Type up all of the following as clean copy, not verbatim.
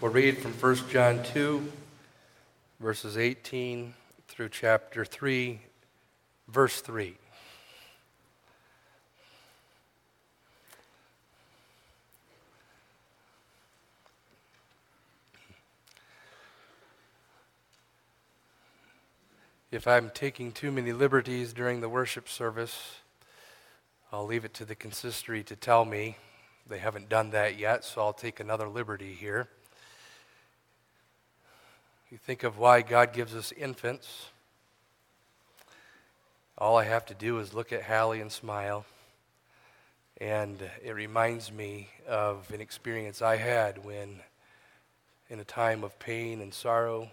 We'll read from 1 John 2, verses 18 through chapter 3, verse 3. If I'm taking too many liberties during the worship service, I'll leave it to the consistory to tell me. They haven't done that yet, so I'll take another liberty here. You think of why God gives us infants. All I have to do is look at Hallie and smile, and it reminds me of an experience I had when, in a time of pain and sorrow,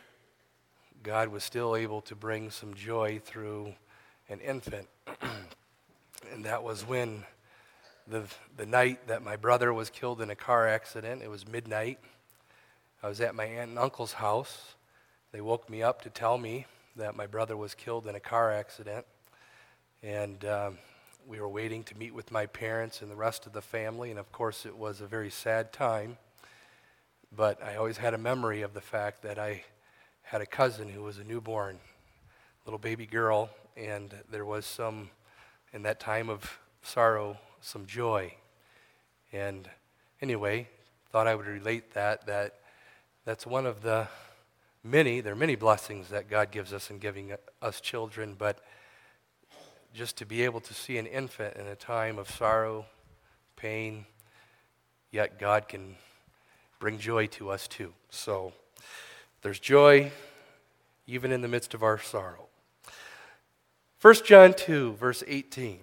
God was still able to bring some joy through an infant. And that was when the night that my brother was killed in a car accident. It was midnight. I was at my aunt and uncle's house. They woke me up to tell me that my brother was killed in a car accident. And we were waiting to meet with my parents and the rest of the family. And of course, it was a very sad time. But I always had a memory of the fact that I had a cousin who was a newborn little baby girl, and there was some, in that time of sorrow, some joy. And anyway, thought I would relate that's one of there are many blessings that God gives us in giving us children, but just to be able to see an infant in a time of sorrow, pain, yet God can bring joy to us too. So there's joy even in the midst of our sorrow. 1 John 2, verse 18.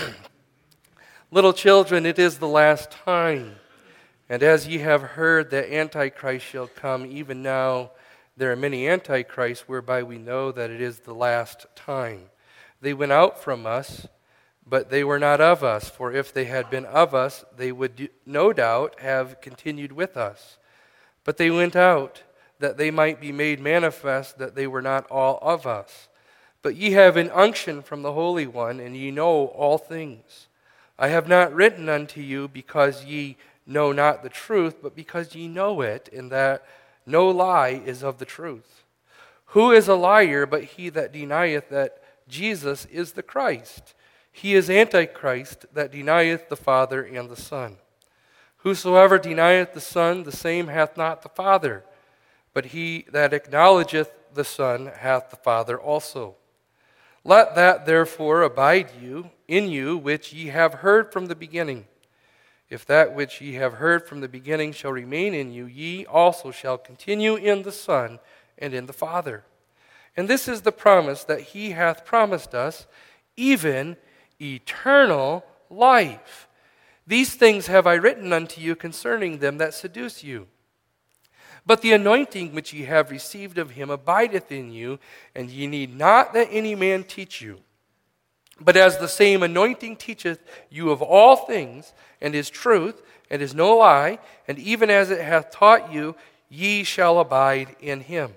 Little children, it is the last time. And as ye have heard that Antichrist shall come, even now there are many Antichrists, whereby we know that it is the last time. They went out from us, but they were not of us. For if they had been of us, they would no doubt have continued with us. But they went out, that they might be made manifest that they were not all of us. But ye have an unction from the Holy One, and ye know all things. I have not written unto you because ye know not the truth, but because ye know it, and that no lie is of the truth. Who is a liar but he that denieth that Jesus is the Christ? He is Antichrist that denieth the Father and the Son. Whosoever denieth the Son, the same hath not the Father. But he that acknowledgeth the Son hath the Father also. Let that therefore abide in you which ye have heard from the beginning. If that which ye have heard from the beginning shall remain in you, ye also shall continue in the Son and in the Father. And this is the promise that he hath promised us, even eternal life. These things have I written unto you concerning them that seduce you. But the anointing which ye have received of him abideth in you, and ye need not that any man teach you. But as the same anointing teacheth you of all things, and is truth, and is no lie, and even as it hath taught you, ye shall abide in him.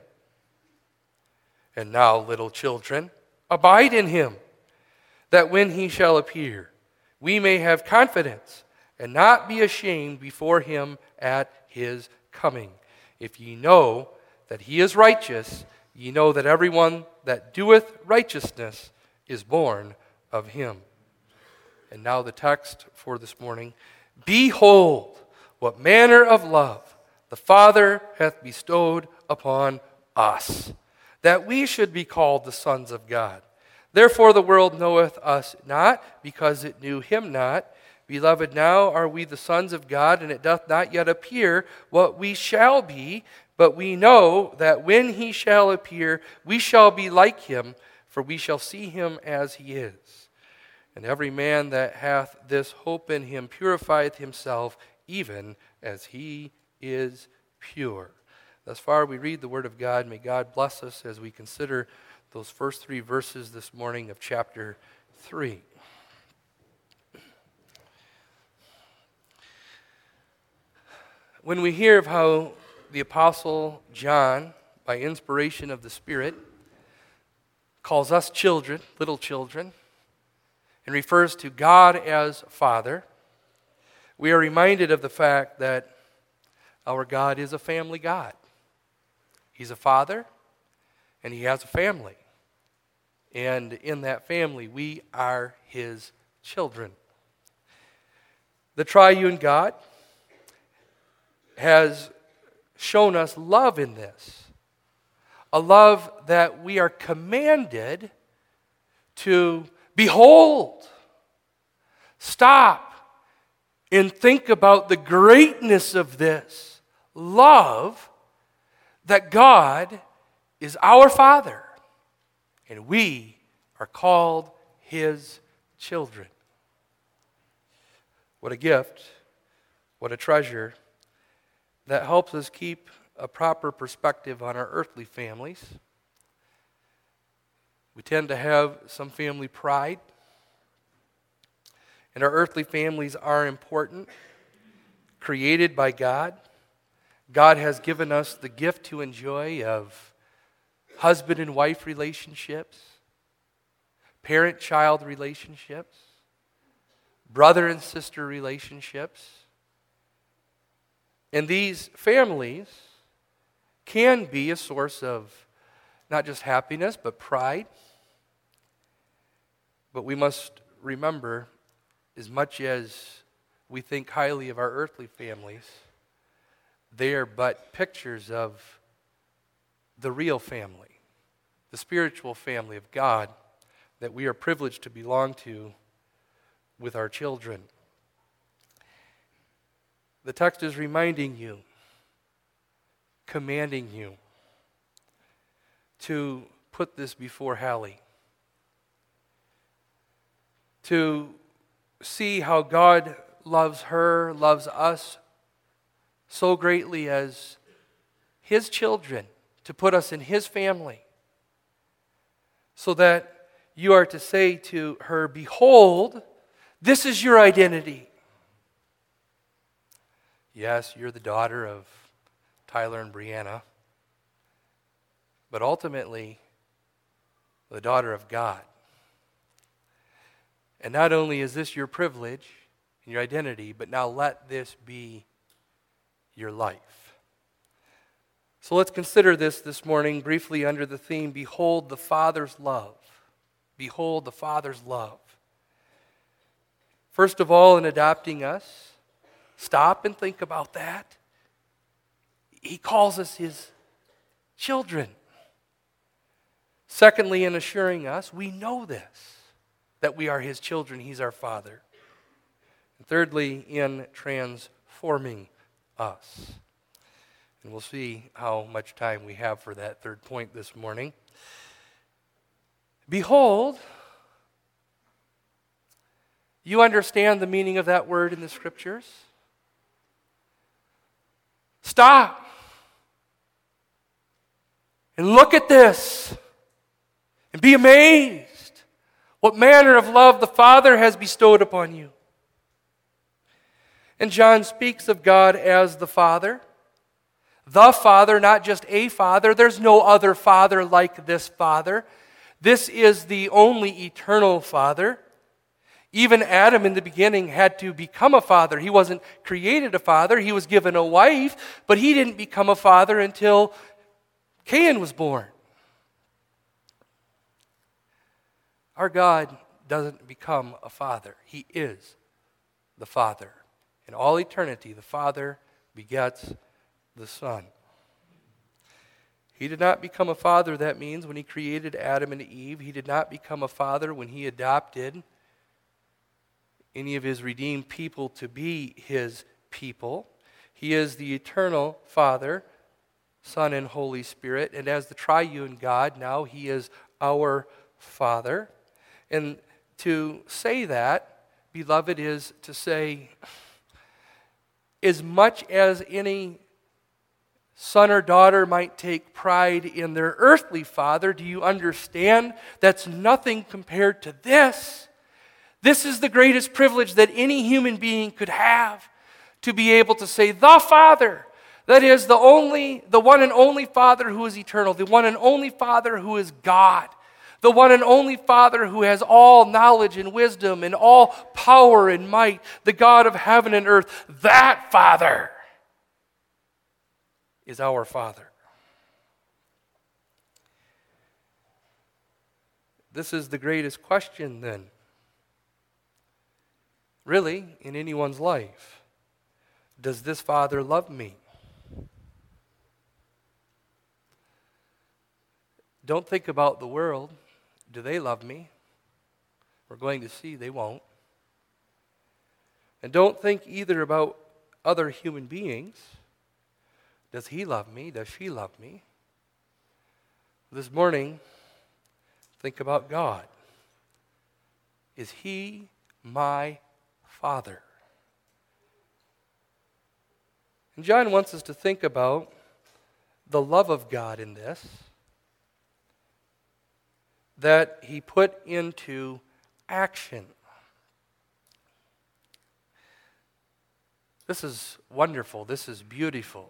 And now, little children, abide in him, that when he shall appear, we may have confidence, and not be ashamed before him at his coming. If ye know that he is righteous, ye know that everyone that doeth righteousness is born of him. And now the text for this morning. Behold, what manner of love the Father hath bestowed upon us, that we should be called the sons of God. Therefore the world knoweth us not, because it knew him not. Beloved, now are we the sons of God, and it doth not yet appear what we shall be, but we know that when he shall appear, we shall be like him, for we shall see him as he is. And every man that hath this hope in him purifieth himself, even as he is pure. Thus far we read the word of God. May God bless us as we consider those first 3 verses this morning of chapter 3. When we hear of how the Apostle John, by inspiration of the Spirit, calls us children, little children, and refers to God as Father, we are reminded of the fact that Our God is a family God. He's a father, and he has a family. And in that family, we are his children. The triune God has shown us love in this. A love that we are commanded to behold. Stop and think about the greatness of this love, that God is our Father and we are called his children. What a gift, what a treasure that helps us keep a proper perspective on our earthly families. We tend to have some family pride, and our earthly families are important, created by God. God has given us the gift to enjoy of husband and wife relationships, parent-child relationships, brother and sister relationships. And these families can be a source of not just happiness, but pride. But we must remember, as much as we think highly of our earthly families, they are but pictures of the real family, the spiritual family of God that we are privileged to belong to with our children. The text is reminding you, commanding you to put this before Hallie, to see how God loves her, loves us so greatly as his children, to put us in his family, so that you are to say to her, behold, this is your identity. Yes, you're the daughter of Tyler and Brianna, but ultimately the daughter of God. And not only is this your privilege and your identity, but now let this be your life. So let's consider this morning briefly under the theme, Behold the Father's love. Behold the Father's love. First of all, in adopting us, stop and think about that. He calls us his children. Secondly, in assuring us, we know this, that we are his children, he's our Father. And thirdly, in transforming us. And we'll see how much time we have for that third point this morning. Behold, you understand the meaning of that word in the Scriptures? Stop and look at this and be amazed what manner of love the Father has bestowed upon you. And John speaks of God as the Father, not just a Father. There's no other Father like this Father. This is the only eternal Father. Even Adam in the beginning had to become a father. He wasn't created a father. He was given a wife, but he didn't become a father until Cain was born. Our God doesn't become a father. He is the Father. In all eternity, the Father begets the Son. He did not become a father, that means, when he created Adam and Eve. He did not become a father when he adopted any of his redeemed people to be his people. He is the eternal Father, Son, and Holy Spirit. And as the triune God, now he is our Father. And to say that, beloved, is to say, as much as any son or daughter might take pride in their earthly father, do you understand that's nothing compared to this? This is the greatest privilege that any human being could have, to be able to say, the Father, that is the one and only Father who is eternal, the one and only Father who is God, the one and only Father who has all knowledge and wisdom and all power and might, the God of heaven and earth, that Father is our Father? This is the greatest question then, really, in anyone's life. Does this Father love me? Don't think about the world. Do they love me? We're going to see they won't. And don't think either about other human beings. Does he love me? Does she love me? This morning, think about God. Is he my Father? And John wants us to think about the love of God in this, that he put into action. This is wonderful. This is beautiful.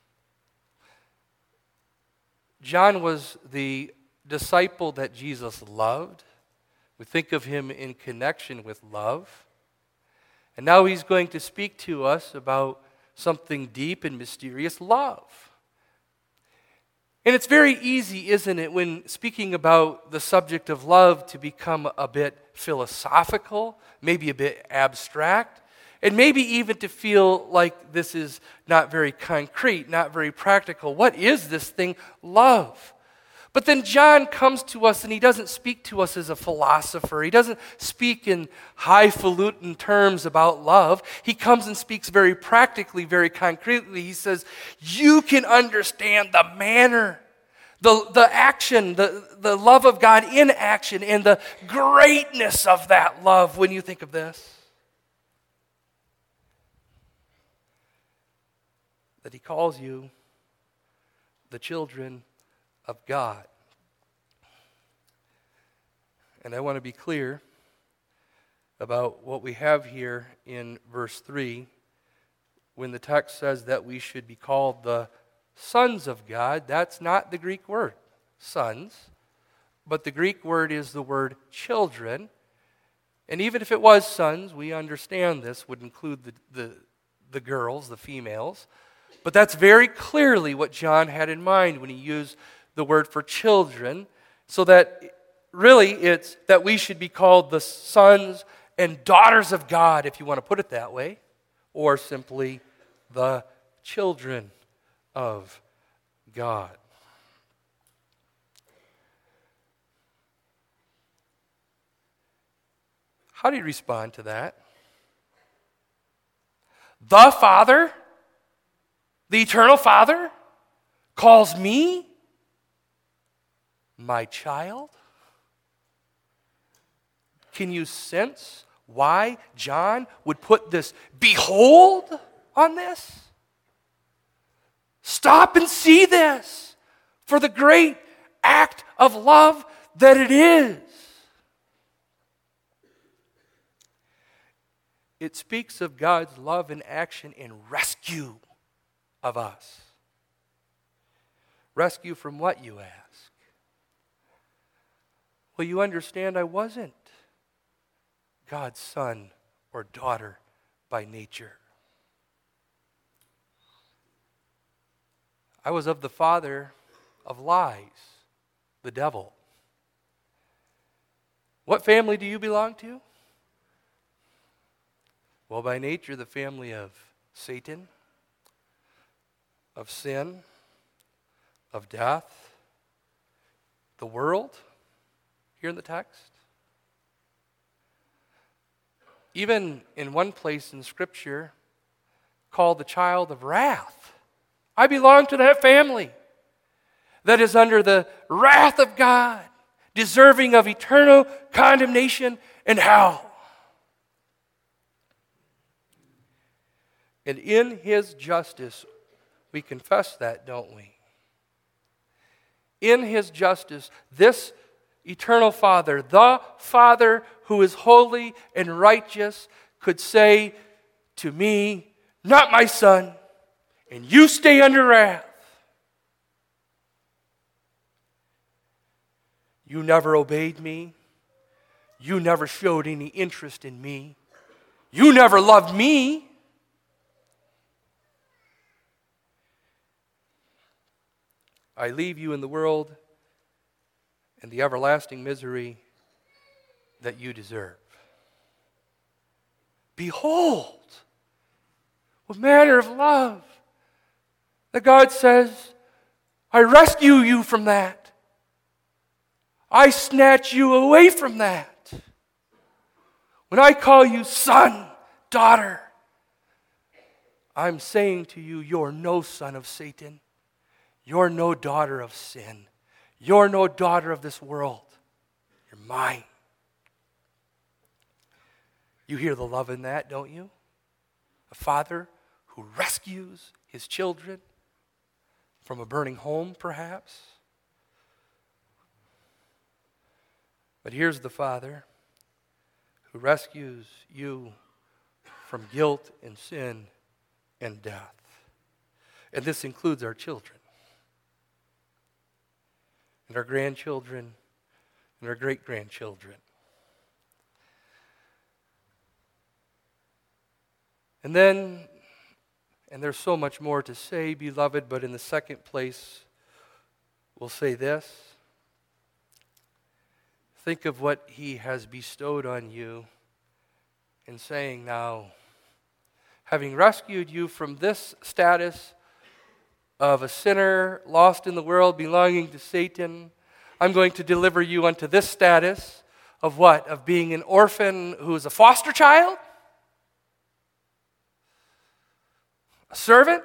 John was the disciple that Jesus loved. We think of him in connection with love. And now he's going to speak to us about something deep and mysterious, love. And it's very easy, isn't it, when speaking about the subject of love to become a bit philosophical, maybe a bit abstract, and maybe even to feel like this is not very concrete, not very practical. What is this thing, love? But then John comes to us and he doesn't speak to us as a philosopher. He doesn't speak in highfalutin terms about love. He comes and speaks very practically, very concretely. He says, you can understand the manner, the action, the love of God in action, and the greatness of that love when you think of this. That he calls you the children of God. And I want to be clear about what we have here in verse 3 when the text says that we should be called the sons of God. That's not the Greek word, sons, but the Greek word is the word children. And even if it was sons, we understand this would include the girls, the females. But that's very clearly what John had in mind when he used the word for children, so that really it's that we should be called the sons and daughters of God, if you want to put it that way, or simply the children of God. How do you respond to that? The Father, the eternal Father, calls me my child? Can you sense why John would put this behold on this? Stop and see this for the great act of love that it is. It speaks of God's love in action and rescue of us. Rescue from what, you ask? Well, you understand I wasn't God's son or daughter by nature. I was of the father of lies, the devil. What family do you belong to? Well, by nature, the family of Satan, of sin, of death, the world, here in the text. Even in one place in Scripture, called the child of wrath. I belong to that family that is under the wrath of God, deserving of eternal condemnation and hell. And in His justice, we confess that, don't we? In His justice, this eternal Father, the Father who is holy and righteous, could say to me, not my son, and you stay under wrath. You never obeyed me. You never showed any interest in me. You never loved me. I leave you in the world and the everlasting misery that you deserve. Behold, what manner of love that God says, I rescue you from that. I snatch you away from that. When I call you son, daughter, I'm saying to you, you're no son of Satan. You're no daughter of sin. You're no daughter of this world. You're mine. You hear the love in that, don't you? A father who rescues his children from a burning home, perhaps. But here's the Father who rescues you from guilt and sin and death. And this includes our children, and our grandchildren, and our great-grandchildren. And then, and there's so much more to say, beloved, but in the second place, we'll say this. Think of what He has bestowed on you in saying now, having rescued you from this status of a sinner lost in the world belonging to Satan, I'm going to deliver you unto this status of what? Of being an orphan who is a foster child? A servant?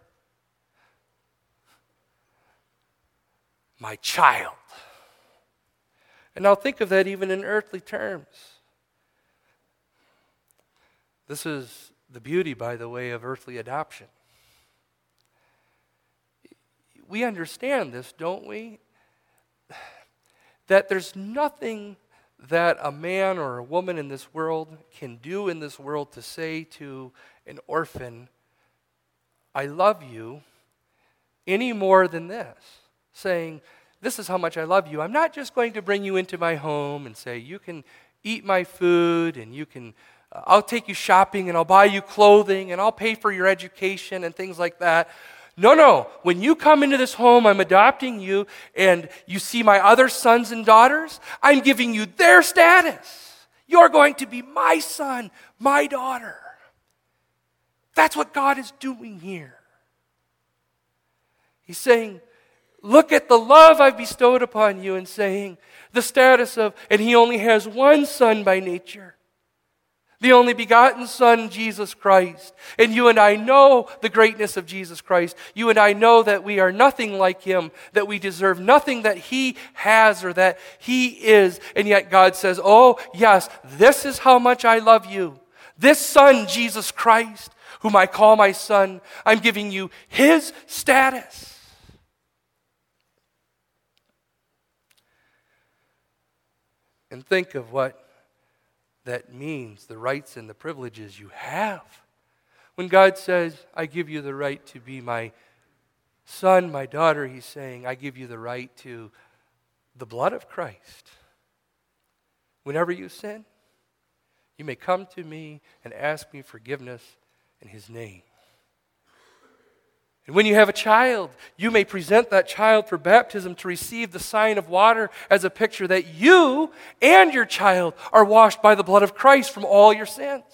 My child. And now think of that even in earthly terms. This is the beauty, by the way, of earthly adoption. We understand this, don't we? That there's nothing that a man or a woman in this world can do in this world to say to an orphan, I love you, any more than this. Saying, this is how much I love you. I'm not just going to bring you into my home and say, you can eat my food and you can, I'll take you shopping and I'll buy you clothing and I'll pay for your education and things like that. No. When you come into this home, I'm adopting you and you see my other sons and daughters, I'm giving you their status. You're going to be my son, my daughter. That's what God is doing here. He's saying, look at the love I've bestowed upon you, and saying the status of, and He only has one Son by nature, the only begotten Son, Jesus Christ. And you and I know the greatness of Jesus Christ. You and I know that we are nothing like Him, that we deserve nothing that He has or that He is. And yet God says, oh yes, this is how much I love you. This Son, Jesus Christ, whom I call my Son, I'm giving you His status. And think of what that means, the rights and the privileges you have. When God says, I give you the right to be my son, my daughter, He's saying, I give you the right to the blood of Christ. Whenever you sin, you may come to me and ask me forgiveness in His name. And when you have a child, you may present that child for baptism to receive the sign of water as a picture that you and your child are washed by the blood of Christ from all your sins.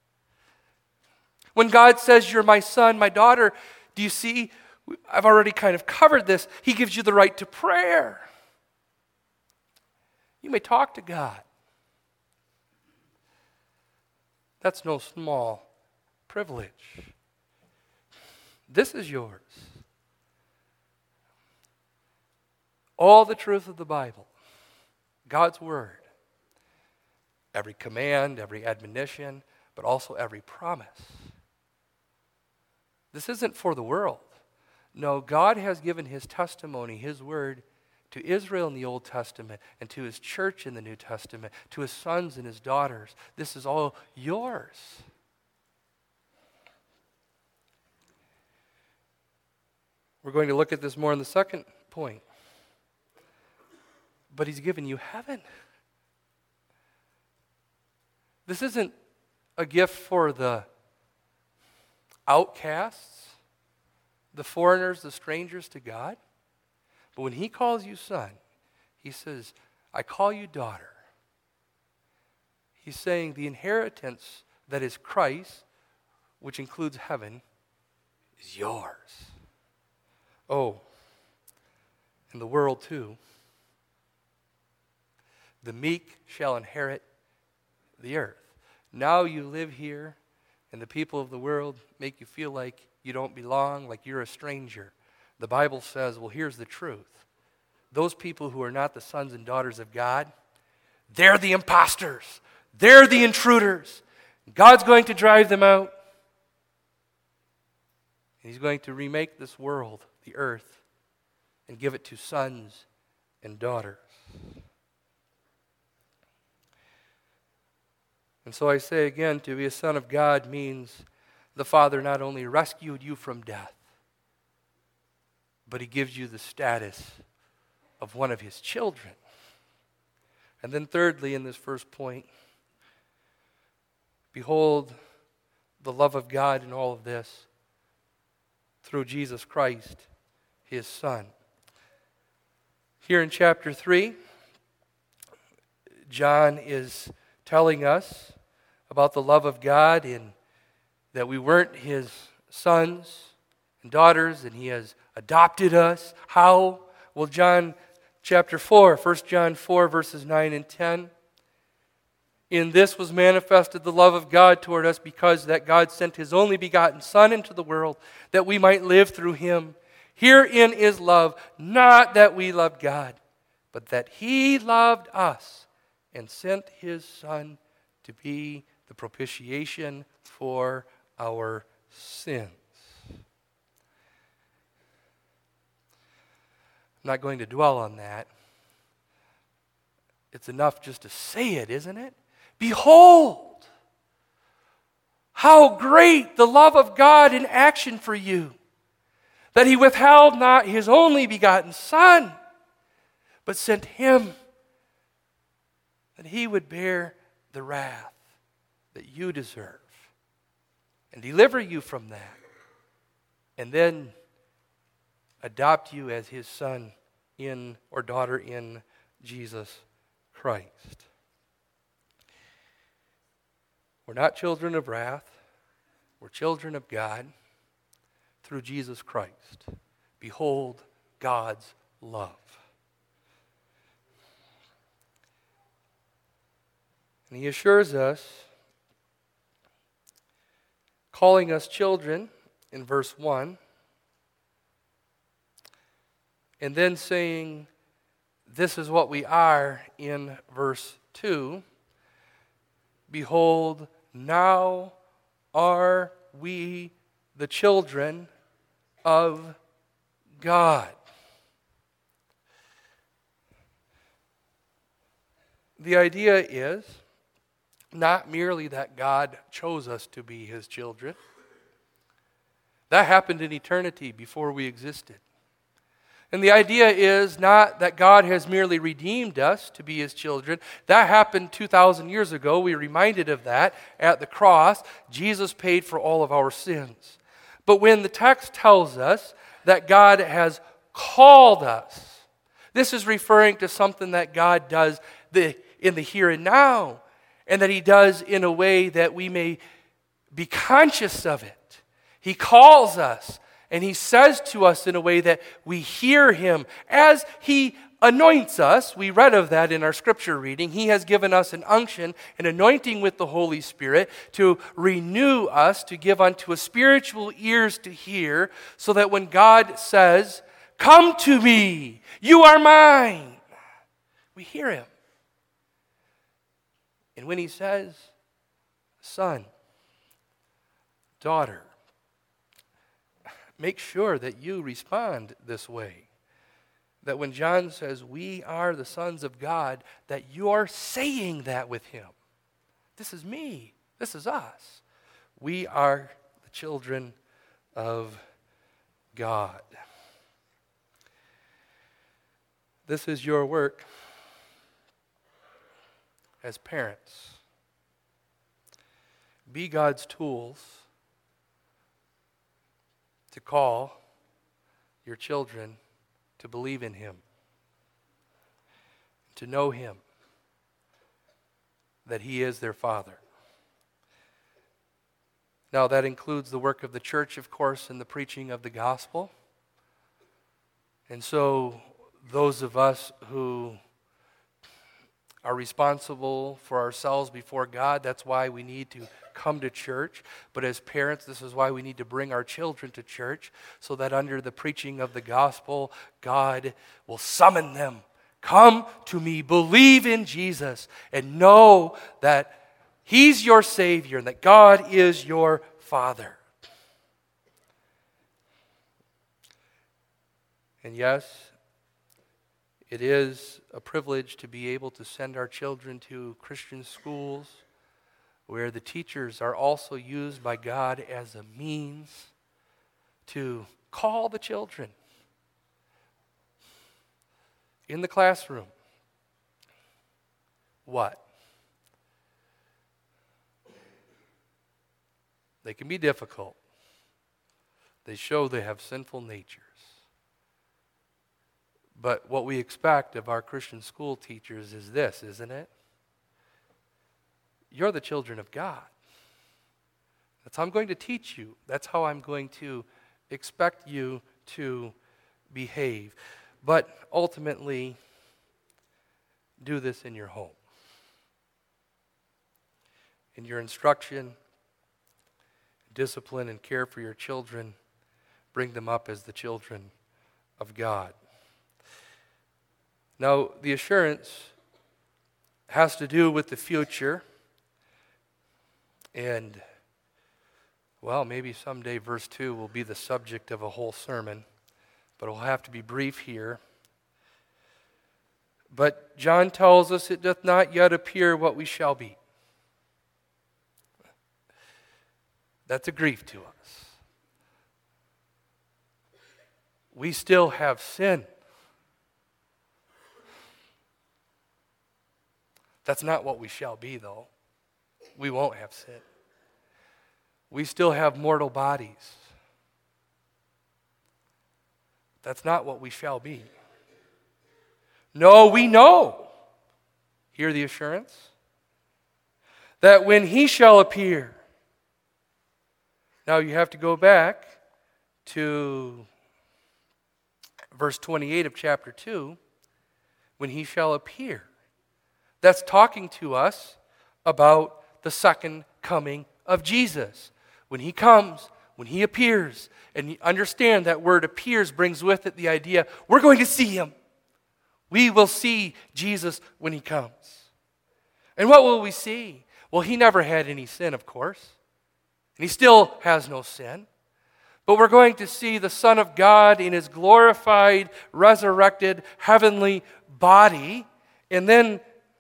When God says, you're my son, my daughter, do you see? I've already kind of covered this. He gives you the right to prayer. You may talk to God. That's no small privilege. This is yours. All the truth of the Bible, God's Word, every command, every admonition, but also every promise. This isn't for the world. No, God has given His testimony, His Word, to Israel in the Old Testament and to His church in the New Testament, to His sons and His daughters. This is all yours. We're going to look at this more in the second point. But He's given you heaven. This isn't a gift for the outcasts, the foreigners, the strangers to God. But when he calls you son, he says, I call you daughter. He's saying the inheritance that is Christ, which includes heaven, is yours. Oh, and the world too. The meek shall inherit the earth. Now you live here, and the people of the world make you feel like you don't belong, like you're a stranger. The Bible says, well, here's the truth. Those people who are not the sons and daughters of God, they're the imposters. They're the intruders. God's going to drive them out. And He's going to remake this world, the earth, and give it to sons and daughters. And so I say again, to be a son of God means the Father not only rescued you from death, but He gives you the status of one of His children. And then thirdly, in this first point, behold the love of God in all of this through Jesus Christ, His Son. Here in chapter 3, John is telling us about the love of God and that we weren't His sons and daughters and He has adopted us. How? Well, John chapter 4, 1 John 4, verses 9 and 10. In this was manifested the love of God toward us, because that God sent His only begotten Son into the world, that we might live through Him. Herein is love, not that we loved God, but that He loved us and sent His Son to be the propitiation for our sins. I'm not going to dwell on that. It's enough just to say it, isn't it? Behold, how great the love of God in action for you, that He withheld not His only begotten Son, but sent Him, that He would bear the wrath that you deserve and deliver you from that, and then adopt you as His son in or daughter in Jesus Christ. We're not children of wrath. We're children of God through Jesus Christ. Behold God's love. And He assures us, calling us children in verse 1, and then saying, this is what we are in verse 2. Behold, now are we the children of God. The idea is not merely that God chose us to be His children. That happened in eternity before we existed. And the idea is not that God has merely redeemed us to be His children. That happened 2,000 years ago. We're reminded of that at the cross. Jesus paid for all of our sins. But when the text tells us that God has called us, this is referring to something that God does in the here and now, and that He does in a way that we may be conscious of it. He calls us, and He says to us in a way that we hear Him as He anoints us. We read of that in our scripture reading. He has given us an unction, an anointing with the Holy Spirit to renew us, to give unto us spiritual ears to hear, so that when God says, "Come to me, you are mine," we hear Him. And when He says, "Son, daughter," make sure that you respond this way. That when John says, we are the sons of God, that you are saying that with Him. This is me. This is us. We are the children of God. This is your work as parents. Be God's tools to call your children to believe in Him, to know Him, that He is their Father. Now, that includes the work of the church, of course, and the preaching of the gospel. And so, those of us who are responsible for ourselves before God, that's why we need to come to church. But as parents, this is why we need to bring our children to church, so that under the preaching of the gospel, God will summon them. Come to me, believe in Jesus, and know that He's your Savior and that God is your Father. And yes, it is a privilege to be able to send our children to Christian schools where the teachers are also used by God as a means to call the children in the classroom. What? They can be difficult. They show they have sinful natures. But what we expect of our Christian school teachers is this, isn't it? You're the children of God. That's how I'm going to teach you. That's how I'm going to expect you to behave. But ultimately, do this in your home. In your instruction, discipline, and care for your children, bring them up as the children of God. Now, the assurance has to do with the future. And, well, maybe someday verse 2 will be the subject of a whole sermon, but it'll have to be brief here. But John tells us it doth not yet appear what we shall be. That's a grief to us. We still have sin. That's not what we shall be, though. We won't have sin. We still have mortal bodies. That's not what we shall be. No, we know. Hear the assurance? That when He shall appear. Now you have to go back to verse 28 of chapter 2. When He shall appear. That's talking to us about the second coming of Jesus. When He comes, when He appears, and you understand that word appears brings with it the idea we're going to see Him. We will see Jesus when He comes. And what will we see? Well, He never had any sin, of course. And He still has no sin. But we're going to see the Son of God in His glorified, resurrected, heavenly body. And then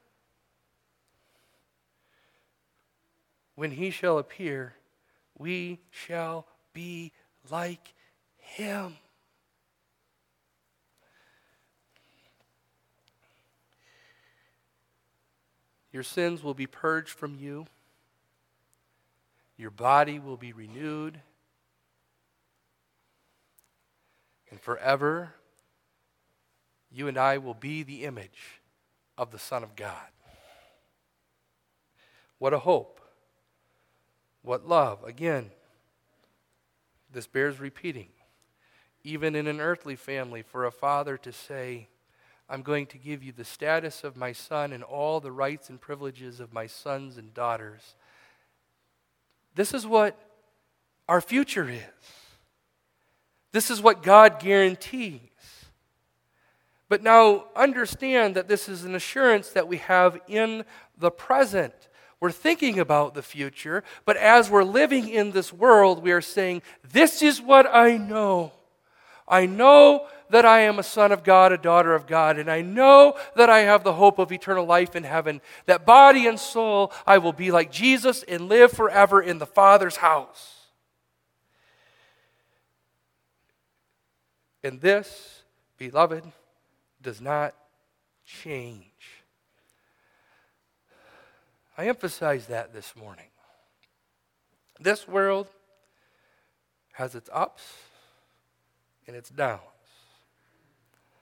when He shall appear, we shall be like Him. Your sins will be purged from you. Your body will be renewed. And forever, you and I will be the image of the Son of God. What a hope. What love. Again, this bears repeating. Even in an earthly family, for a father to say, I'm going to give you the status of my son and all the rights and privileges of my sons and daughters. This is what our future is. This is what God guarantees. But now understand that this is an assurance that we have in the present. We're thinking about the future, but as we're living in this world, we are saying, this is what I know. I know that I am a son of God, a daughter of God, and I know that I have the hope of eternal life in heaven, that body and soul I will be like Jesus and live forever in the Father's house. And this, beloved, does not change. I emphasize that this morning. This world has its ups and its downs.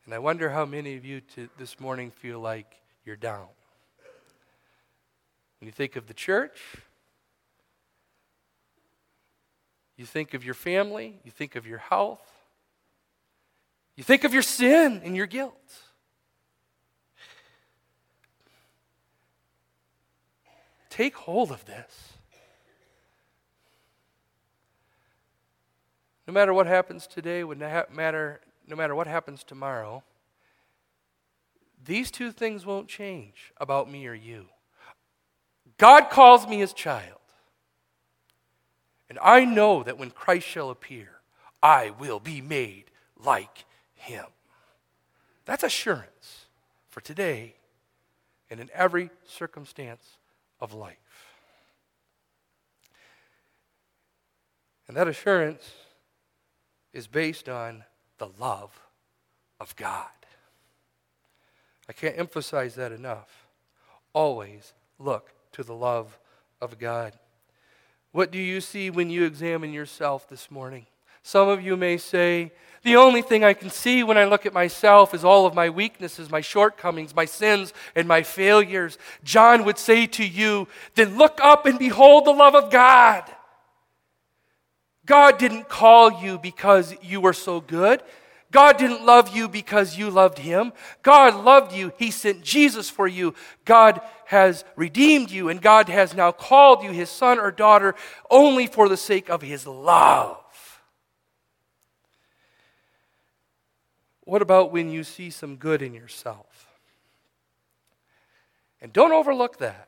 And I wonder how many of you this morning feel like you're down. When you think of the church, you think of your family, you think of your health, you think of your sin and your guilt. Take hold of this. No matter what happens today, no matter what happens tomorrow, these two things won't change about me or you. God calls me his child. And I know that when Christ shall appear, I will be made like him. That's assurance for today and in every circumstance of life. And that assurance is based on the love of God. I can't emphasize that enough. Always look to the love of God. What do you see when you examine yourself this morning? Some of you may say, the only thing I can see when I look at myself is all of my weaknesses, my shortcomings, my sins, and my failures. John would say to you, then look up and behold the love of God. God didn't call you because you were so good. God didn't love you because you loved him. God loved you. He sent Jesus for you. God has redeemed you, and God has now called you his son or daughter only for the sake of his love. What about when you see some good in yourself? And don't overlook that.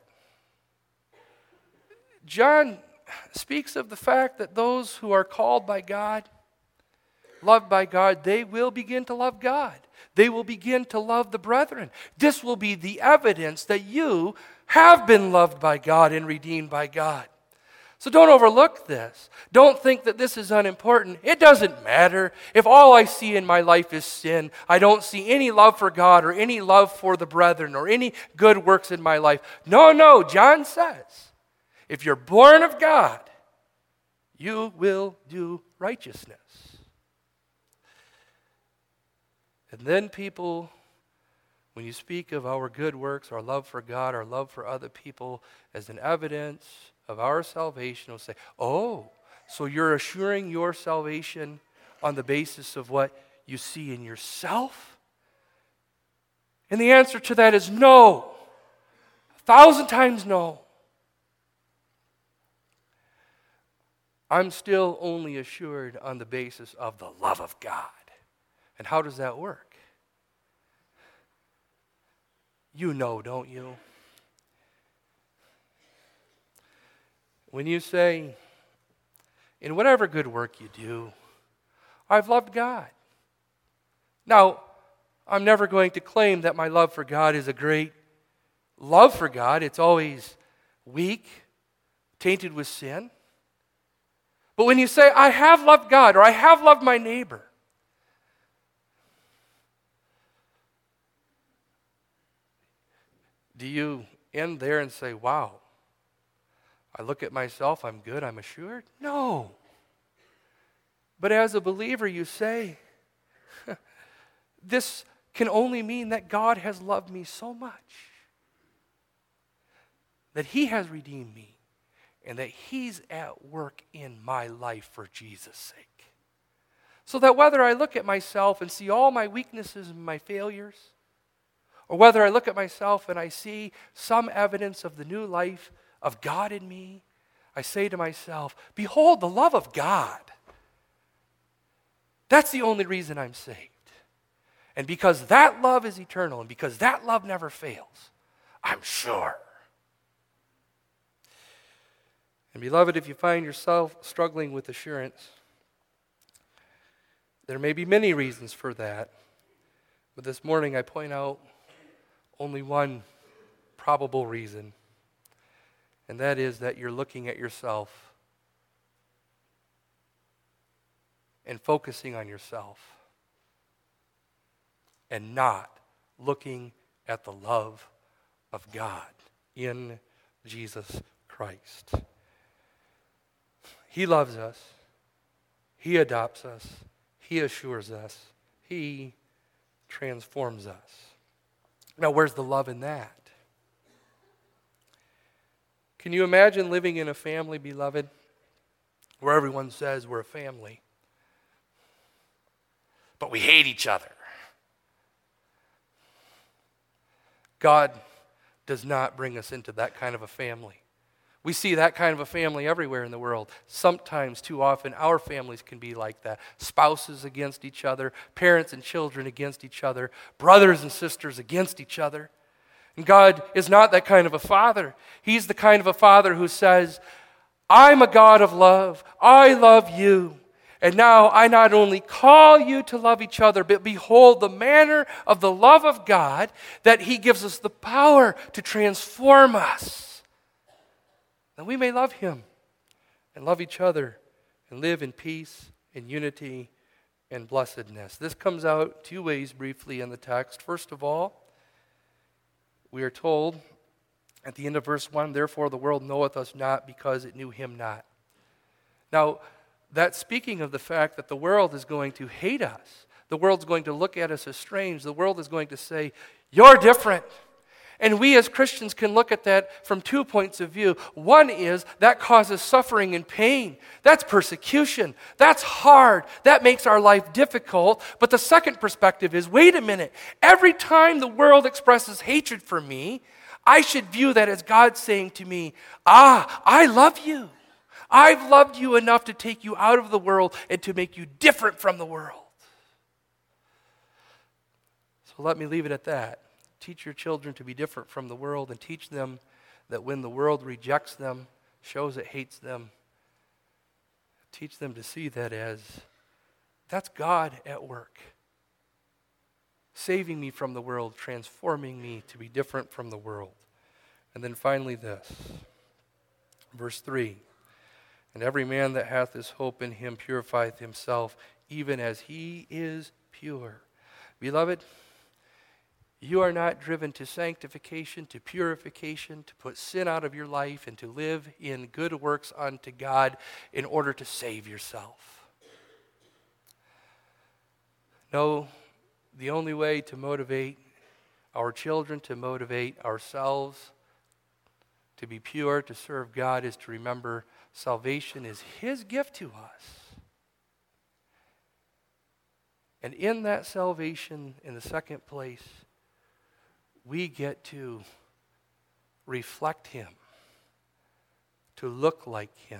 John speaks of the fact that those who are called by God, loved by God, they will begin to love God. They will begin to love the brethren. This will be the evidence that you have been loved by God and redeemed by God. So don't overlook this. Don't think that this is unimportant. It doesn't matter. If all I see in my life is sin, I don't see any love for God or any love for the brethren or any good works in my life. No, John says, if you're born of God, you will do righteousness. And then people, when you speak of our good works, our love for God, our love for other people as an evidence of our salvation, will say, oh, so you're assuring your salvation on the basis of what you see in yourself? And the answer to that is no. 1,000 times no. I'm still only assured on the basis of the love of God. And how does that work? You know, don't you? When you say, in whatever good work you do, I've loved God. Now, I'm never going to claim that my love for God is a great love for God. It's always weak, tainted with sin. But when you say, I have loved God, or I have loved my neighbor, do you end there and say, wow, I look at myself, I'm good, I'm assured? No. But as a believer, you say, this can only mean that God has loved me so much, that he has redeemed me, and that he's at work in my life for Jesus' sake. So that whether I look at myself and see all my weaknesses and my failures, or whether I look at myself and I see some evidence of the new life of God in me, I say to myself, behold the love of God. That's the only reason I'm saved. And because that love is eternal, and because that love never fails, I'm sure. And beloved, if you find yourself struggling with assurance, there may be many reasons for that. But this morning I point out only one probable reason, and that is that you're looking at yourself and focusing on yourself and not looking at the love of God in Jesus Christ. He loves us. He adopts us. He assures us. He transforms us. Now, where's the love in that? Can you imagine living in a family, beloved, where everyone says we're a family, but we hate each other? God does not bring us into that kind of a family. We see that kind of a family everywhere in the world. Sometimes, too often, our families can be like that. Spouses against each other, parents and children against each other, brothers and sisters against each other. And God is not that kind of a father. He's the kind of a father who says, I'm a God of love. I love you. And now I not only call you to love each other, but behold the manner of the love of God, that He gives us the power to transform us. That we may love Him and love each other and live in peace and unity and blessedness. This comes out two ways briefly in the text. First of all, we are told at the end of verse 1, therefore the world knoweth us not because it knew Him not. Now, that's speaking of the fact that the world is going to hate us. The world's going to look at us as strange. The world is going to say, you're different. And we as Christians can look at that from 2 points of view. One is that causes suffering and pain. That's persecution. That's hard. That makes our life difficult. But the second perspective is, wait a minute. Every time the world expresses hatred for me, I should view that as God saying to me, I love you. I've loved you enough to take you out of the world and to make you different from the world. So let me leave it at that. Teach your children to be different from the world, and teach them that when the world rejects them, shows it hates them, teach them to see that as that's God at work, saving me from the world, transforming me to be different from the world. And then finally this, verse 3, and every man that hath this hope in Him purifieth himself, even as He is pure. Beloved, you are not driven to sanctification, to purification, to put sin out of your life, and to live in good works unto God in order to save yourself. No, the only way to motivate our children, to motivate ourselves, to be pure, to serve God, is to remember salvation is His gift to us. And in that salvation, in the second place, we get to reflect Him, to look like Him.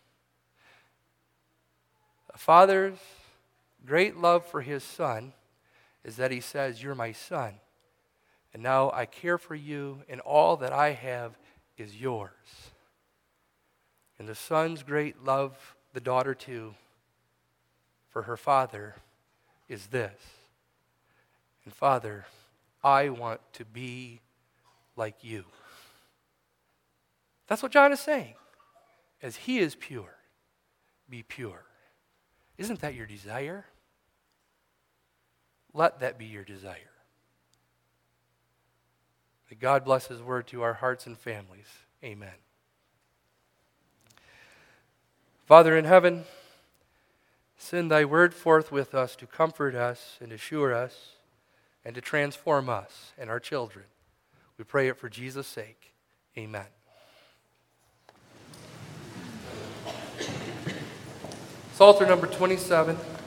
A father's great love for his son is that he says, you're my son, and now I care for you, and all that I have is yours. And the son's great love, the daughter too, for her father is this. And Father, I want to be like you. That's what John is saying. As He is pure, be pure. Isn't that your desire? Let that be your desire. May God bless His word to our hearts and families. Amen. Father in heaven, send Thy word forth with us to comfort us and assure us and to transform us and our children. We pray it for Jesus' sake. Amen. Psalter number 27.